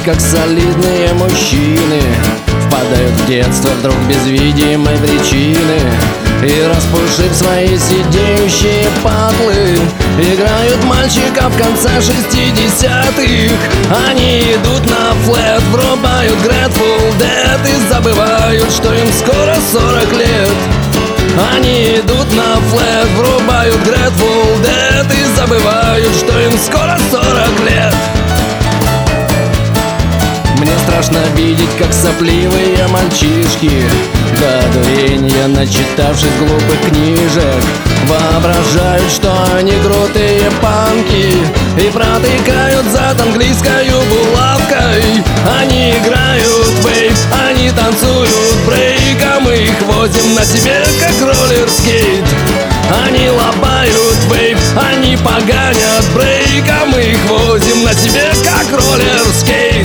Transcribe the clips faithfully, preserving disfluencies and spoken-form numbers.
как солидные мужчины впадают в детство вдруг без видимой причины и, распушив свои сидеющие патлы, играют мальчиков конца шестидесятых. Они идут на флэт, врубают Grateful Dead и забывают, что им скоро сорок лет. Они идут на флэт, врубают Grateful Dead и забывают, что им скоро сорок лет. Мне страшно видеть, как сопливые мальчишки, до дурения начитавшись глупых книжек, воображают, что они крутые панки и протыкают зад английской булавкой. Они играют вейп, они танцуют брейк, а мы их возим на себе, как роллер-скейт. Они лобают вейп, они поганят брейк, а мы их возим на себе, как роллер-скейт.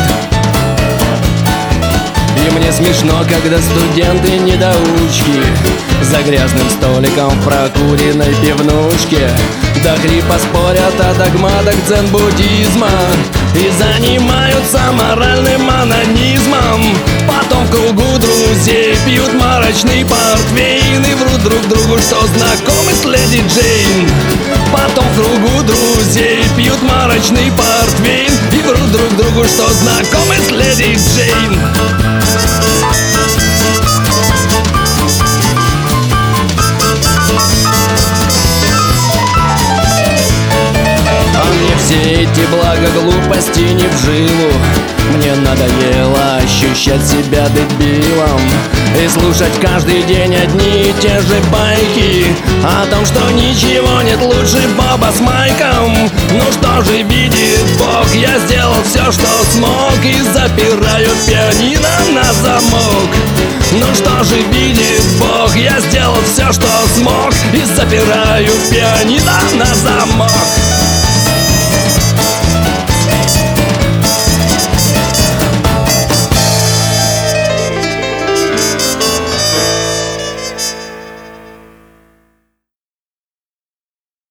И мне смешно, когда студенты-недоучки за грязным столиком в прокуренной пивнушке до хрипа спорят о догматах дзен-буддизма и занимаются моральным анонизмом. Потом в кругу друзей пьют марочный портвейн и врут друг другу, что знакомы с леди Джейн. Потом в кругу друзей пьют марочный портвейн и врут друг другу, что знакомы с леди Джейн. Все эти блага глупости не в жилу. Мне надоело ощущать себя дебилом и слушать каждый день одни и те же байки о том, что ничего нет лучше Боба с Майком. Ну что же видит Бог, я сделал все, что смог, и запираю пианино на замок. Ну что же видит Бог, я сделал все, что смог, и запираю пианино на замок.